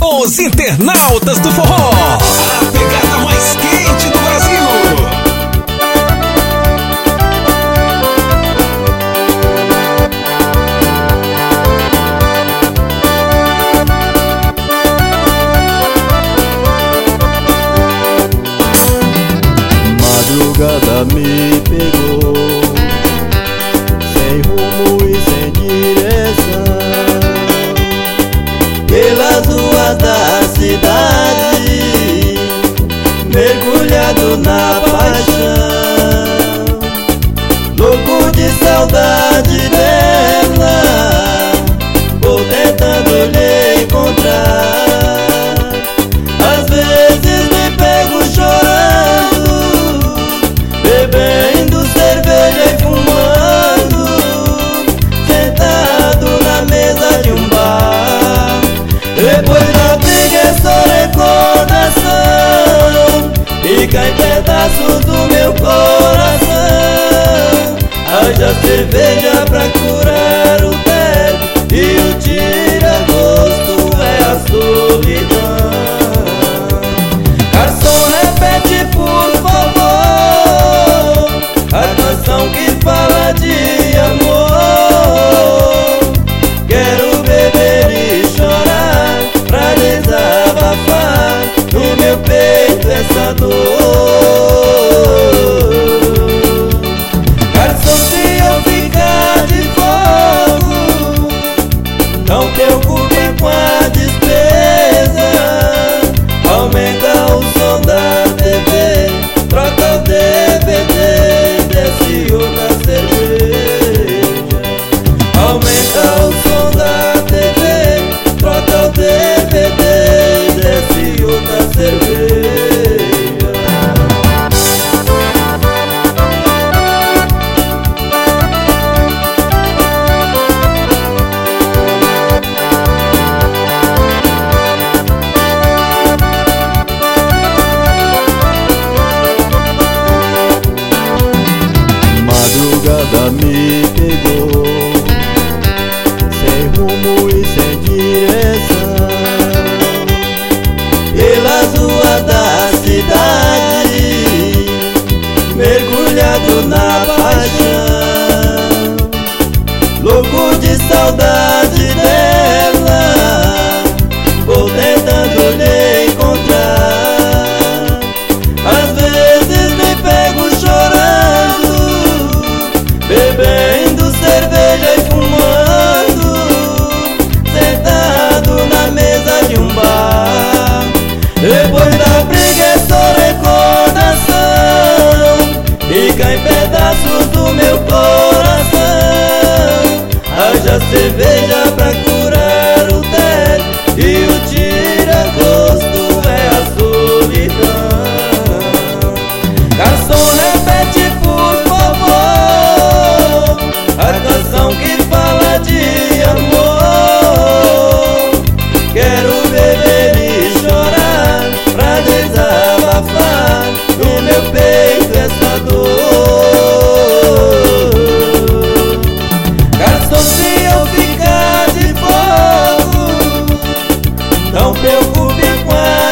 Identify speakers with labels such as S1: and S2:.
S1: Os internautas do forró, a pegada mais quente do Brasil.
S2: Madrugada me pegou, sem rumo e sem direção, pelas ruas da cidade, mergulhado na paixão, louco de saudade dela, vou tentando lhe encontrar. Às vezes me pego chorando, bebendo cerveja e fumando, sentado na mesa de um bar. Depois da briga é só recordação, fica em pedaços do meu coração. Haja cerveja pra curar o tédio, e o tira-gosto é a solidão. Garçom, repete por favor a canção que fala de amor. Quero beber e chorar pra desabafar no meu peito essa dor. Garçom, se eu ficar de fogo, não preocupe com a despesa. Aumenta o som da TV, troca o DVD, desce outra cerveja. Aumenta o som da TV, troca o DVD, desce outra cerveja. Madrugada me pegou, sem rumo e sem direção, pelas ruas da cidade, mergulhado na paixão, louco de saudade dela, vou tentando lhe encontrar. Às vezes me pego chorando, bebendo cerveja e fumando, sentado na mesa de um bar. Depois da briga é só recordação, fica em pedaços do meu coração. Haja cerveja pra curar o tédio, e o tira-gosto é a solidão. Garçom, repete por favor a canção que fala de amor. Quero beber e chorar pra desabafar no meu peito essa dor. Garçom, se eu ficar de fogo, não preocupe com a